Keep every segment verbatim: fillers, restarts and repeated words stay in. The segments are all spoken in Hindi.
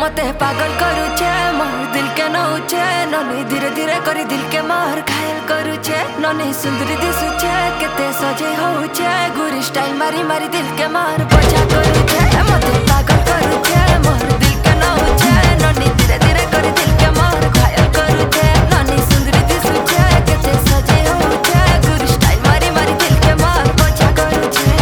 मते पागल करूछे मोर दिल के नौछे ननी धीरे धीरे करी दिल के मार घायल करूछे ननी सुंदरी दिसुछे केते सजे होछे गुरी स्टाइल मारी मारी दिल के मार बचा करूछे मते पागल करूछे मोर दिल के नौछे ननी धीरे धीरे करी दिल के मार घायल करूछे ननी सुंदरी दिसुछे केते सजे होछे गुरी स्टाइल मारी मारी दिल के मार बचा करूछे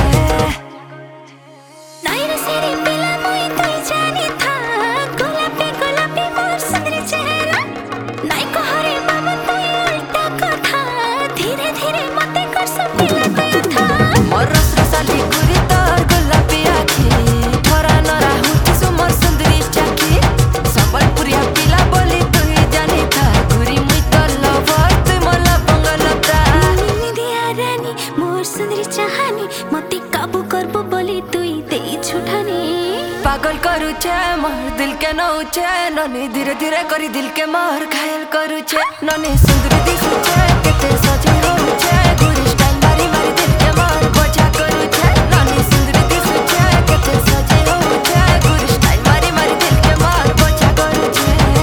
नाइरा सेरी पिला मोई तोई जानी था गोलापी गोलापी मोर सुंदरी चेहरा नाई को हरे बाबा तोई उल्टा कथा धीरे धीरे मते कर सब पिला गया था मोर रस रसाली गुरी तोर गोलापी आखी थोरा नरा हुती सु मोर सुंदरी चाखी संबलपुरिया पिला बोली तोई जानी था गुरी मुई तो लवर तुई मोर बंगलता नी दिया रानी मोर सुंदरी चाहनी मते काबू करबो बोली तोई देई छुठानी पागल करूछे मोर दिल के नौछे ननी धीरे धीरे करी दिल के मार घायल करूछे ननी सुंदरी दिसुछे केते सजे होछे गुरी स्टाइल मारी मारी दिल के मार बचा करूछे ननी सुंदरी दिसुछे केते सजे होछे गुरी स्टाइल मारी मारी दिल के मार बचा करूछे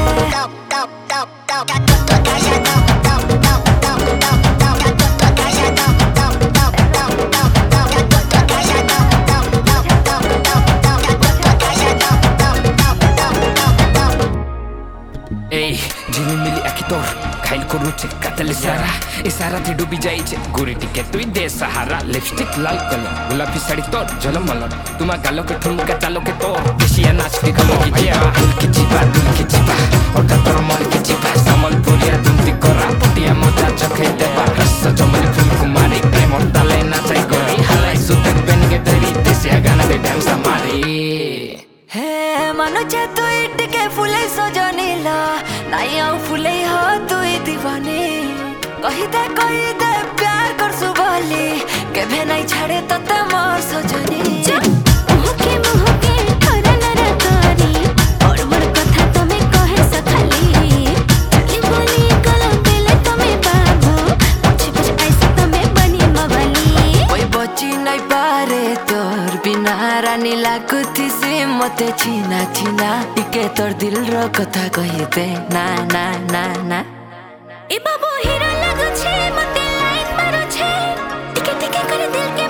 ए झिमी मिली आखि तोर खाइल करूछे कातले सारा ए सारा थी डूबी जाई छे गोरी टिके तुई दे सहारा लिपस्टिक लाल कलर गुलाबी साड़ी तोर झलमल तुमा गालो के ठुमका चालो के तोर देशिया नाच के खलो की जिया दिल के जीवा दिल के जीवा और तोर मन के जीवा संबलपुरिया दुमती करा पटिया मजा चखे देबा रस जमल फूल कुमारी प्रेम और ताले नाचाई गोरी हलाई सुतक बन के तेरी देशिया गाना दे डांस हमारी हे मनुचे तुई टिके फुले सजनीला नाई आउ फुले हो तुई दीवानी कही दे कही दे प्यार कर सुबली केभे नाई छाड़े तते मोर सजनी मुहके मुहके थोरा नरा करी और मोर कथा तमे कहे सखाली चली बोली कलम पेले तमे बाबू पछे पछे ऐसा तमे बनी मवाली कोई बची नाई पारे तोर बिना रानी लागुथी से मते छीना छीना इके तोर दिल रो कथा कही दे ना ना ना ना ए बाबू हीरा लागु छे मते लाइन मारो छे टिके टिके करे दिल के